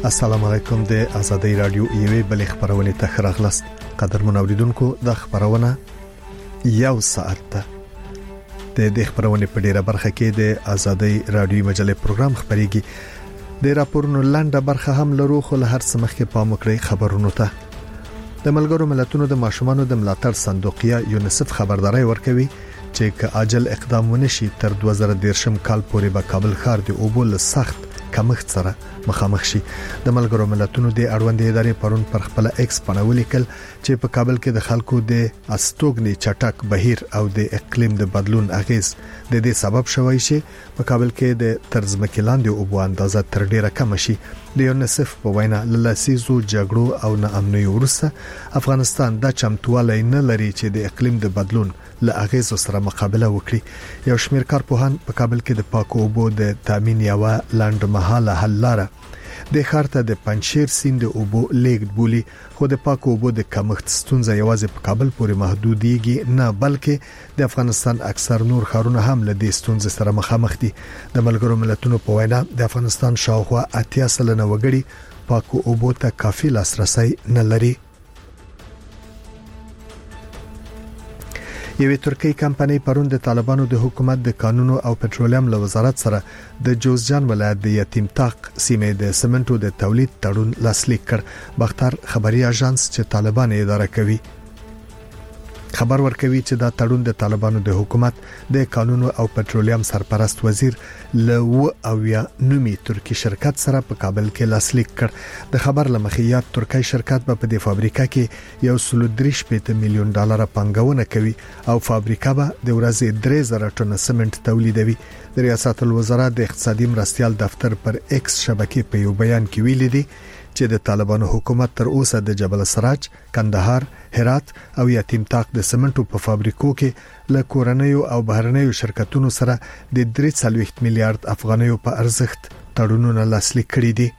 السلام علیکم د آزادۍ رادیو یوې بل خبرونه ته خراغلاست قدر منوریدونکو د خبرونه یو ساعت ته د خبرونه په ډیره برخه کې د آزادۍ رادیو مجله پروګرام خبريږي د راپورونو لاندې برخه هم لرو خو له هر څه مخکې پام وکړئ خبرونو ته د ملګرو ملتونو د ماشومانو د ملاتړ صندوقیا یونیسف خبرداري ورکوي چې که عاجل اقدام ونشي تر 2013 کال پورې به کابل ښار د اوبو سخت کمښت سره مخامخ شي د ملګرو ملتونو د اړوندې ادارې پرون پر خپل ایکس باندې ولیکل چې په کابل کې د خلکو د استوګنې چټک بهیر او د اقلیم د بدلون اغیز د دې سبب شوی شي په کابل کې د ترزمکې لاندې اوبو اندازه تر ډیره کم شي د یونیسف په وینا لاسیزو جګړو او ناامنۍ وروسته افغانستان د چمتووالي نه لري چې د اقلیم د بدلون له اغیز سره مقابله وکړي یو شمېر کارپوهان په کابل کې د پاکو اوبو د تامین یو لنډمهاله حل لاره د خارته د پنځشیر سیند اوبو لیګ بولی خو د پاکو اوبو د کمښت ستونزه یوازې په کابل پورې محدودیږي نه بلکې د افغانستان اکثر نور ښارونه هم له دې ستونزې سره مخامخ دي د ملګرو ملتونو په وینا د افغانستان شاوخوا 80 سلنه وګړي پاکو اوبو ته کافي لاسرسي نه لري یوه ترکی کمپنۍ پرون د طالبانو د حکومت د قانونو او پټرولیم له وزارت سره د جوزجان ولایت د یتیم تاق سیمې د سمنټو د تولید تړون لاسلیک کړ بختر خبري اژانس چې طالبان اداره کوي خبر ورکوي چې دا تړون د طالبانو د حکومت د قانونو او پټرولیم سرپرست وزیر لو او یا نومي ترکی شرکت سره په کابل کې لاسلیک کړ د خبر لمخې یا ترکی شرکت په دې فابریکه کې یو 1.3 میلیون ډالر پانګونه کوي او فابریکه به د ورځې 3000 ټن سمنټ تولیدوي د ریاست الوزرا د اقتصادي مرستيال دفتر پر ایکس شبکې په یو بیان کې ویلي دي چې د طالبانو حکومت تر اوسه د جبل السراج، کندهار، هرات او یتیم تاق د سمنټو په فابریکو کې له کورنیو او بهرنیو شرکتونو سره د 3 میلیارډ افغانیو په ارزښت تړونونه لاسلیک کړي دي.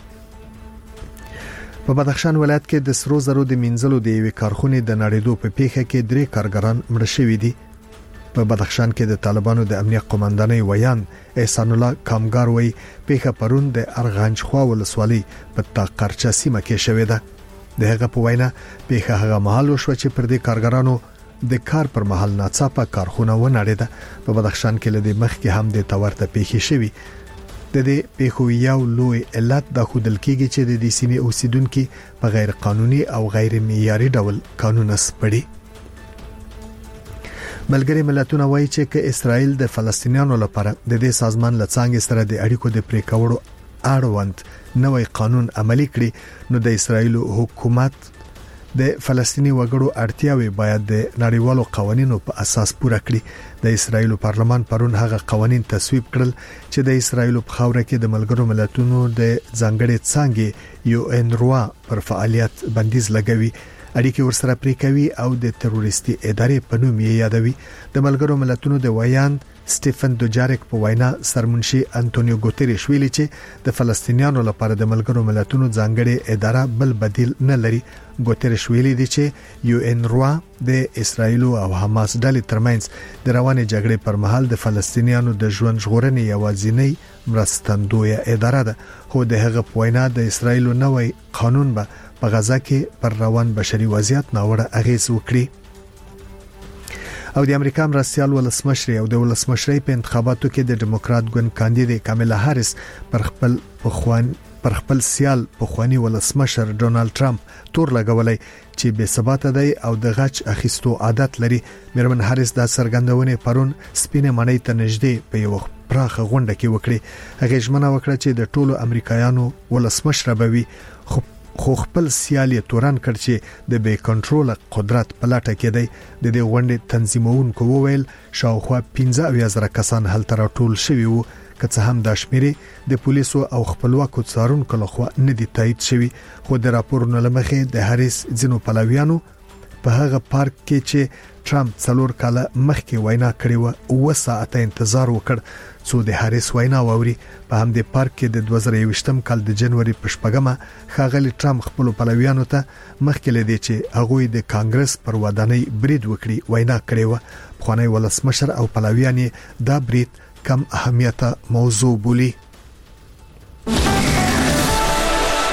په بدخشان ولایت کې د سرو زرو د منځلو د یوې کارخونې د نړیدو په پیښه کې 3 کارګران مړ شوي دي. په بدخشان کې د طالبانو د امنیت قومندانۍ ویان احسان الله کامګار وی پیښه پرون د ارغنج خوا ولسوالۍ په تاقرچه سیمه کې شوې ده د هغه په وینا پیښه هغه مهال وشو چې پر دې کارګرانو د کار پر مهال ناڅاپه کارخونه ونړېده په بدخشان کې لدې مخ کې هم د تورته پیښې شوې د دې پیښو یو لوی علت د خودل کېږي چې د دې سیمې اوسیدونکو په غیر قانوني او غیر معیاري ډول قانون سپړي ملګری ملتونه وایي چې که اسرائیل د فلسطینیانو لپاره د دې سازمان لڅانګ سره د اړیکو د پریکړو اړوند نوې قانون عملي کړي نو د اسرائیل حکومت د فلسطینی وګړو اړتیاوي باید د نړیوالو قوانینو په اساس پوره کړي د اسرائیل پارلمان پرون هغه قوانين تصویب کړل چې د اسرائیل په خاوره کې د ملګرو ملتونو د ځانګړي څانګې یو ان روا پر فعالیت بندیز لګوي اړیکې ورسره پرې کوي او د تروریستي ادارې په نوم یې یادوي د ملګرو ملتونو د ویان سټيفن دوجاریک په وینا سرمنشي انټونیو ګوتریش ویلي چې د فلسطینیانو لپاره د ملګرو ملتونو ځانګړي اداره بل بدیل نه لري ګوتریش ویلي دی چې یو ان روا د اسرائیل او حماس ډلې ترمنځ د روانې جګړې پر مهال د فلسطینیانو د ژوند ژغورنې یوازینی مرستندویه اداره ده خو د هغه په وینا د اسرائیل نوې قانون به په غزا کې پر روان بشري وضعیت ناوړه اغیز وکړي او د امریکا مرستيال ولسمشر او د ولسمشرۍ په انتخاباتو کې د ډیموکرات ګوند کاندید کاملا هاریس پر خپل سیال پخوانی ولسمشر ډونالد ټرمپ تور لګولای چې بے ثبات دی او د غچ اخیستو عادت لري میرمن هاریس د سرګندونې پرون سپینه مړی ته نږدې په یو پراخه غونډه کې وکړي هغه ژمنه وکړه چې د ټولو امریکایانو ولسمشر بوي خو خپل سیال یې تورن کړ چې د بې کنټرول قدرت په لټه کې دی د دې غونډې تنظیمونکو وویل شاوخوا 15,000 کسان هلته راټول شوي وو که څه هم د شمیرې د پولیسو او خپلواکو څارونکو لخوا نه دي تایید شوي خو د راپورونو لمخې د هاریس ځینو پلویانو په هغه پارک کې چې ټرمپ 4 کاله مخکې وینا کړې و 2 ساعته انتظار وکړ څو د هاریس وینا ووري په هم د پارک کې د 2021 کال د جنوري په شپږمه ښاغلي ټرمپ خپل پلویانو ته مخکې لدی چې هغه د کانګرس پر ودانۍ برید وکړي وینا کړې و خوانی ولسمشر او پلویان دا برید کم اهمیته موضوع بولی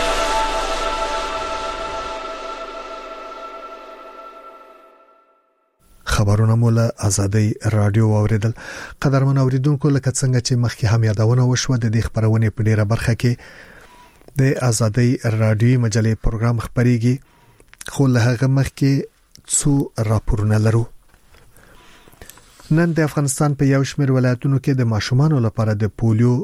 خبرونه مولا ازادي رادیو اوریدل. قدرمن اوریدونکو لکه څنګه چې مخکې هم یادونه وشوه د دې خبرونه په ډیره برخه کې د ازادي رادیو مجلې پروګرام خبريږي، خو له هغه مخکې څو راپورونه لرو. نن د افغانستان په یو شمېر ولایتونو کې د ماشومانو لپاره د پولیو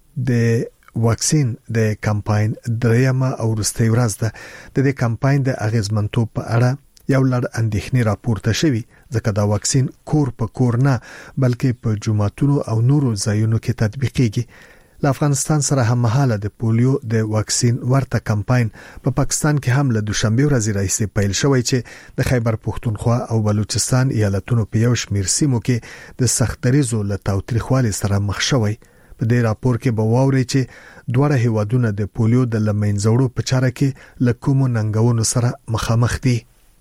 د واکسین د کمپاین دریمه او وروستۍ ورځ ده. د دې کمپاین د اغیزمنتوب په اړه یو لړ اندېښنې راپورته شوي، ځکه دا واکسین کور په کور نه بلکې په جوماتونو او نورو ځایونو کې تطبیقېږي. له افغانستان سره هم مهاله د پولیو د واکسین ورته کمپاین په پاکستان کې هم له دوشنبه ورځې راځي پیل شوی چې د خیبر پختونخوا او بلوچستان ایالتونو په یو شمېر سیمو کې د سختریزو له تاوتریخوالي سره مخ شوی. په دې راپور کې به واوري چې دوه هیوادونه د پولیو د لمنځوړو په چاره کې له کومو ننګونو سره مخامخ دي.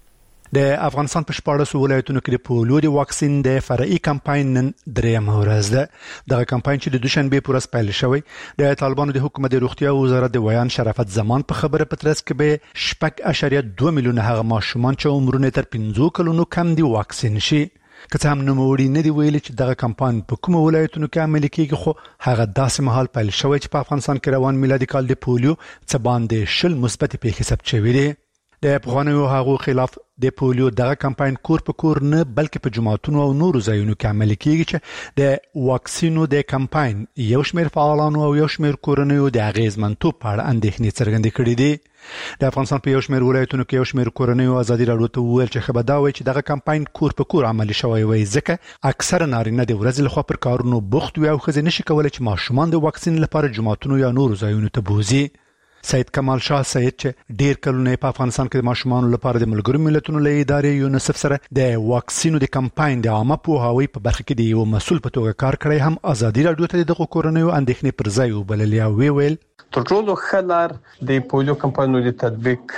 د افغانستان په 14 ولایتونو کې د پولیو د واکسین د فرعي کمپاین نن درېمه ورځ ده. دغه کمپاین چې د دوشنبه پر ورځ پیل شوی د طالبانو د حکومت د روغتیا وزارت د ویان شرافت زمان په خبره پترس کې به 6.2 میلیونه هغه ماشومان چې عمرونه تر 15 کلونو کم دي واکسین شي. که څه هم نوموړي نه دی ویلي چې دغه کمپاین په کوم ولایتونو کې عملي کیږي، خو هغه داسې مهال پیل شوی چې په افغانستان کې روان میلادي کال د پولیو څه باندې 10 مثبت پیښې ثبت شوې دي. د افغانانو هغو خلاف د پولیو دغه کمپاین کور په کور نه بلکې په جماعتونو او نورو ځایونو کې عملي کیږي چې د واکسینو د کمپاین یو شمېر فعالانو او یو شمېر کورنیو د اغیزمنتوب په اړه اندېښنې څرګندې کړې دي. د افغانستان په یو شمېر ولایتونو کې یو شمېر کورنیو ازادي راډیو ته وویل چې خبر دا وایي چې دغه کمپاین کور په کور عملي شوی وي، ځکه اکثره نارینه د ورځې لخوا پر کارونو بوخت وي او ښځې نشي کولای چې ماشومان د واکسین لپاره جماعتونو یا نورو ځایونو ته بوزي. سید کمال شاه سید چې ډیر کلونه په افغانستان کې د ماشومان لپاره د ملګرو ملتونو له ادارې یونیسف سره د واکسینو د کمپاین د عامه پوهاوی په برخه کې د یو مسؤل په توګه کار کړی، هم ازادي راډیو ته د کورنیو اندېښنې پر ځای وبللې او ویل تر ټولو خلار د پولیو کمپاینونو د تطبیق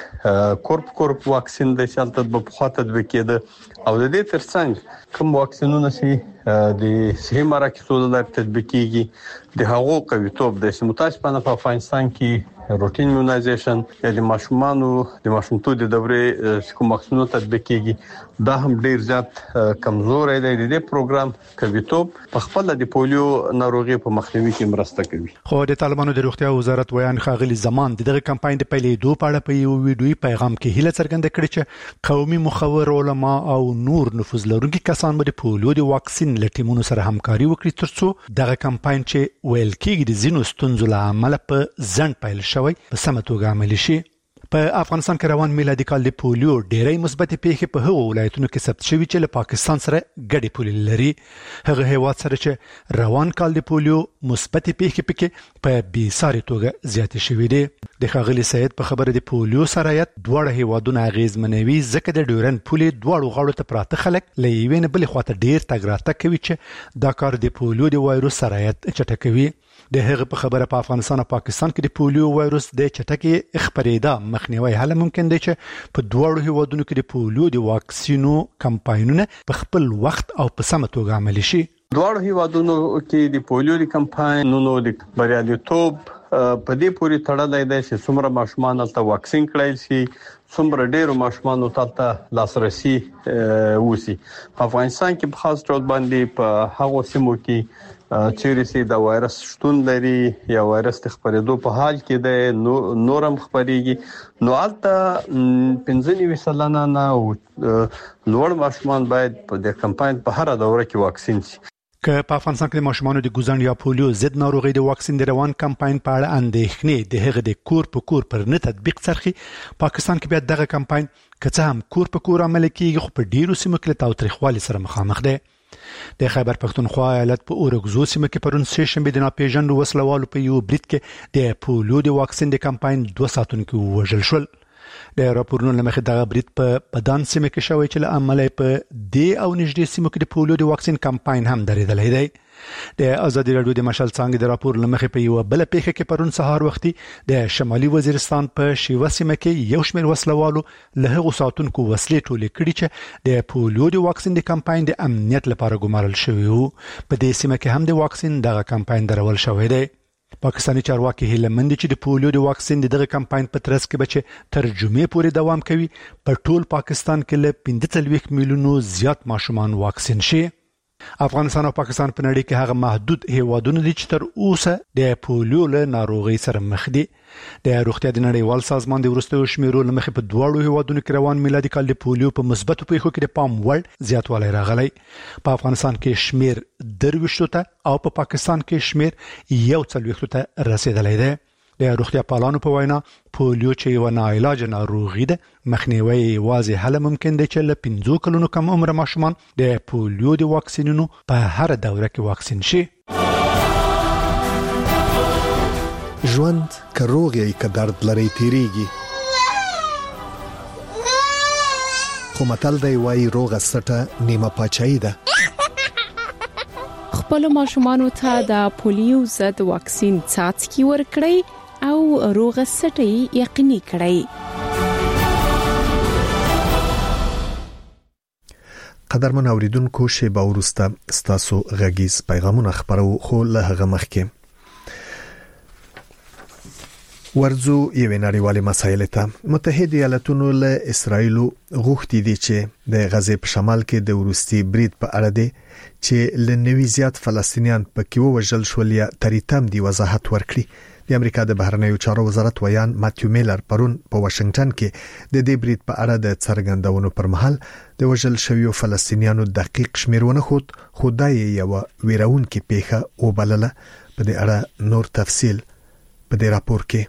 کورپ واکسین د شالت په خاطر تطبیق کېده او د دې ترڅنګ کوم واکسینونه سي د صحي مراکزو لپاره تطبیق کیږي د هغو قویتوب د متاسفانه په افغانستان کې روټین ایمونایزیشن یا د ماشومتوب د دورې کوم واکسینونه تطبیق کیږي دا هم ډیر زیات کمزور دی. د دې پروګرام قویتوب په خپل د پولیو ناروغي په مخنیوي کې مرسته کوي. خو د طالبانو د روغتیا وزارت ویان خاغلی زمان دغه کمپاین د پیلېدو په اړه په یو ویډیوي پیغام کې هیله څرګنده کړې چې قومي مخور علما او نور نفوذ لرونکي کسان به د پولیو د واکسین لټیمونو سره همکاري وکړي ترڅو دغه کمپاین چې ویل کېږي د زینو ستونزو له امله په ځنډ پیل شوی په سمه توګه عملي شي. په افغانستان کې روان میلادي کال د پولیو ډېرې مثبت پیښې په هغو ولایتونو کې ثبت شوي چې له پاکستان سره ګډې پولې لري. هغه هیواد سره چې روان کال د پولیو مثبت پیښې پکې په بېساري توګه زیاتې شوي دي. د ښاغلي سید په خبره د پولیو سرایت دواړه هیوادونه اغیزمنوي، ځکه د ډیورند پولې دواړو غاړو ته پراته خلک له یوې نه بلې خواته ډېر تګ راتګ کوي چې دا کار د پولیو د وایروس سرایت چټکوي. د هغه په خبره په افغانستان او پاکستان کې د پولیو وایروس د چټکې خپرېدا مخنیوي هله ممکن دی چې په دواړو هیوادونو کې د پولیو د واکسینو کمپاینونه په خپل وخت او په سمه توګه عملي شي. دواړو هیوادونو کې د پولیو د کمپاینونو د بریالیتوب په دې پورې تړلی دی چې څومره ماشومان ته واکسین کړای شي، څومره ډېر ماشومان ته لاسرسي وسی. په افغانستان کې په خاص ډول باندې په هغو سیمو کې چیرې سي دا وایرس شتون لري یا وایرس د خپرېدو په حال کې دی، نورم خپرېږي، نو البته 95% نه لوړ ماشومان باید په د کمپاین په هر دوره کې واکسین شي. که په افغانستان کې د ماشومانو د ګوزن یا پولیو ضد ناروغي د واکسین د روان کمپاین په اړه اندېښنې د هغه د کور په کور پر نه تطبیق څرخي، پاکستان کې بیا دغه کمپاین که څه هم کور په کور عملي کیږي خو په ډیرو سیمو کې له تاوتریخوالي سره مخامخ دی. د خیبر پختونخوا ایالت په اورګزو سیمه کې پرون سه شنبه د ناپېژاندو وسلوالو په یو برید کې د پولیو د واکسین د کمپاین 2 ساعتونکو وژل شول. د راپورونو لمخې دغه برید په بدن سیمه کې شوی چې له عمله په دې او نږدې سیمو کې د پولیو د واکسین کمپاین هم درېدلی دی. د ازادي راډیو د مشال څنګه د راپور لمخې په یو بل پیښه کې پرون سهار وختي د شمالي وزیرستان په شیوا سیمه کې یو شمېر وسلوالو له هغو ساتونکو وسلې ټولې کړې چې د پولیو د واکسین د کمپاین د امنیت لپاره ګمارل شوی وو. په دې سیمه کې هم د واکسین دغه کمپاین درول شوی دی. پاکستاني چارواکي هیله مند چې د پولیو د واکسین دغه کمپاین په ترڅ کې بچ ترجمه پورې دوام کوي په ټول پاکستان کې له 15 میلیونو زیات ماشومان واکسین شي. افغانستان او پاکستان په نړۍ کې هغه محدود هیوادونه دي چې تر اوسه د پولیو له ناروغي سره مخ دي. د روغتیا د نړیوال سازمان د وروستیو شمیرو لمخې په دواړو هیوادونو کې روان میلادي کال د پولیو په مثبتو پیښو کې د پام وړ زیاتوالی راغلی. په افغانستان کې شمیر 23 ته او په پاکستان کې شمیر 41 ته رسیدلی دی. د روغتیا پالانو په وینا پولیو چې یو ناعلاج ناروغي ده مخنیوي یوازې هله ممکن دی چې له 15 کلونو کم عمر ماشومان د پولیو د واکسینونو په هر دوره کې واکسین شي. ژوند که روغ یې که درد لري تیریږي خو متل دی وایي روغه سټه نیمه پاچاهي ده. خپل ماشومانو ته د پولیو ضد واکسین څاڅکي ورکړئ او روغه سټه یقیني کړئ. قدرمن اوریدونکو شیبه وروسته ستاسو غږیز پیغامونه خبرو خو له هغه مخکې ورځو یو نړیوالې مسایل ته متحده ایالاتونو له اسرایل غوښتي دي چې د غزې په شمال کې د ورستي برید په اړه دي چې لنوي زیات فلسطینیان پکې وژل شول یا تریتم دی وضاحت ورکړي. د امریکا د بهرنیو چارو وزارت ویان ماتیو میلر پرون په واشنگټن کې د دې برید په اړه د څرګندونو پر مهال د وژل شویو فلسطینیانو دقیق شمیرونه خدای یو ویرونکې پیښه وبلله. په دې اړه نور تفصیل په دې راپور کې.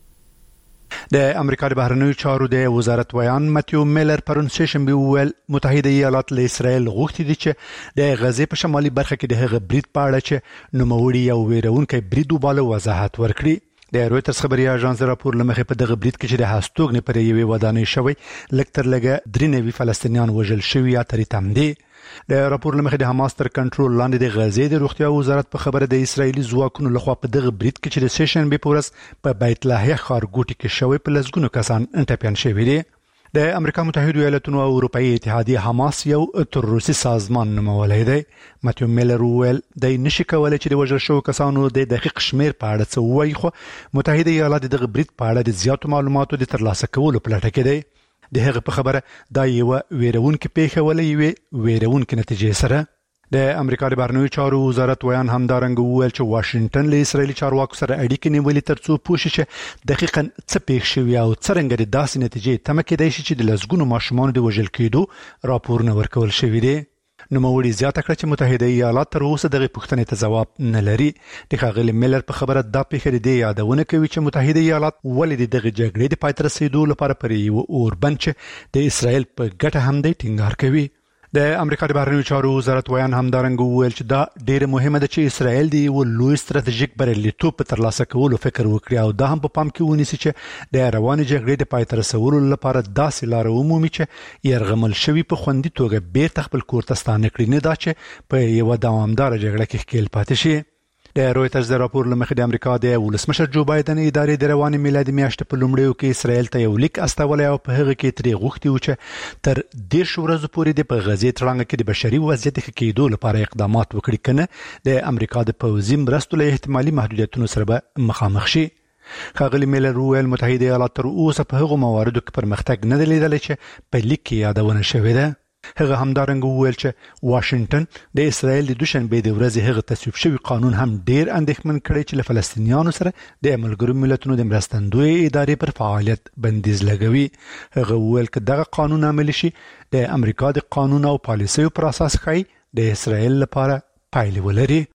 د امریکا د بهرنیو چارو د وزارت ویان ماتیو میلر پرون سهشنبه ویل متحده ایالات له اسرائیل غوښتي دي چې د غزې په شمالي برخه کې د هغه برید په اړه چې نوموړي یو ویرونکي برید وباله وضاحت ورکړي. د رويټرز خبري اژانس راپور لمخې په دغه برید کې چې د هاستوګنې پر یوې ودانۍ شوی لکتر لګه 93 فلسطینیان وژل شوی یا تریتم دي. د راپور لمخې د حماس تر کنټرول لاندې د غزې د روغتیا وزارت په خبره د اسرایلی ځواکونو لخوا په دغه برید کې چې د سیشن به پورس په بیت لاهیا ښارګوټي کې شوی په لزګونو کسان انټپیان شوی دي. د امریکا متحده ایالاتونو او اروپאי اتحادیه حماس یو تروریستي سازمان نومولی دی. ماتیو میلر ویل د نشي کولای چې د وژل شو کسانو د دقیق شمیر په اړه څه وایي خو متحده ایالات دغه برید په اړه د زیاتو معلوماتو د ترلاسه کولو په لټه کې دی. د هغه په خبره دا یو ویرونکې پیښه ولې ویرونکې نتیجې سره. د امریکا د بهرنیو چارو وزارت ویان همدارنګ وویل چې واشنگټن له اسرایلی چارواکو سره اړیکې نیولې ترڅو پوه شي چې دقیقاً څه پیښ شوی او څرنګه د داسې نتیجې تمه کېدای شي چې د لسګونو ماشومانو د وژل کېدو راپورونه ورکول شوي دي. نوموړي زیاته کړه چې متحده ایالات تر اوسه دغه پوښتنې ته ځواب نه لري. د ښاغلي میلر په خبره دا پیښه د یادونه کوي چې متحده ایالات ولې دغه جګړې د پای ته رسیدو لپاره پر یو اوربند چې د اسرائیل په ګټه هم دی ټینګار کوي. د امریکا د بهرنیو چارو وزارت ویان همدارنګ وویل چې دا ډیره مهمه ده چې اسرائیل د یو لوی ستراتیژیک بریالیتوب په ترلاسه کولو فکر وکړي او دا هم په پام کې ونیسي چې د روانې جګړې د پای ته رسولو لپاره داسې لار ومومي چې یرغمل شوي په خوندي توګه بیرته خپل کور ته ستانه کړي، نه دا چې په یو دوامداره جګړه کې ښکېل پاتې شي. د رويټرز د راپور لمخې د امریکا د ولسمشر جو بایدن ادارې د روانې میلادي میاشتې په لومړیو کې اسرائیل ته یو لیک استولی او په هغه کې ترې غوښتي و چې تر 10 ورځې پورې د په غزې تړانګه کې د بشري وضعیت ښه کېدو لپاره اقدامات وکړي، کنه د امریکا د پوځي مرستو له احتمالي محدودیتونو سره به مخامخ شي. ښاغلي میلر وویل متحده ایالات تر اوسه په هغو مواردو کې پرمختګ نه دی لیدلی چې په لیک کې یادونه شوې ده. هغه همدارنګ وویل چې واشنگټن د اسرائیل د دوشنبه د ورځې هغه تصویب شوی قانون هم ډیر اندېښمن کړی چې له فلسطینیانو سره د ملګرو ملتونو د مرستندوی ادارې پر فعالیت بندیز لګوي. هغه وویل چې دغه قانون عملي شي د امریکا د قانون او پالیسیو پر اساس ښایي د اسرائیل لپاره پایلې ولري.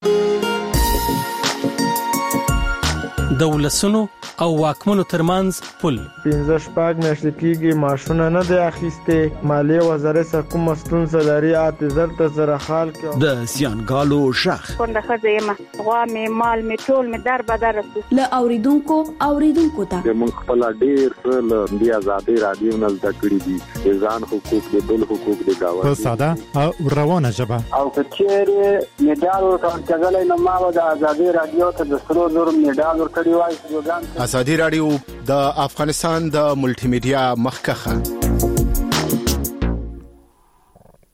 د ولسونو او واکمنو ترمنځ پل 15 میاشتې کېږي ماشونه نه دی اخیسته، مالیه وزارت سره کوم ستونزه لري، اعتذار ته سره حال کې د زیانګالو شخ څنګه خزه ما غوا می مال می ټول می در بدر ل اوریدونکو ته موږ خپل ډیر څه د آزادۍ رادیو نه زده کړی دي، ځان حقوق د بل حقوق د گاوه په ساده او روانه ژبه او کچېره میډال ورکړل نو ما د آزادۍ رادیو ته د سرو زر میډال ورکړی وای. ازادي رادیو د افغانستان د ملټي میډیا مخکخه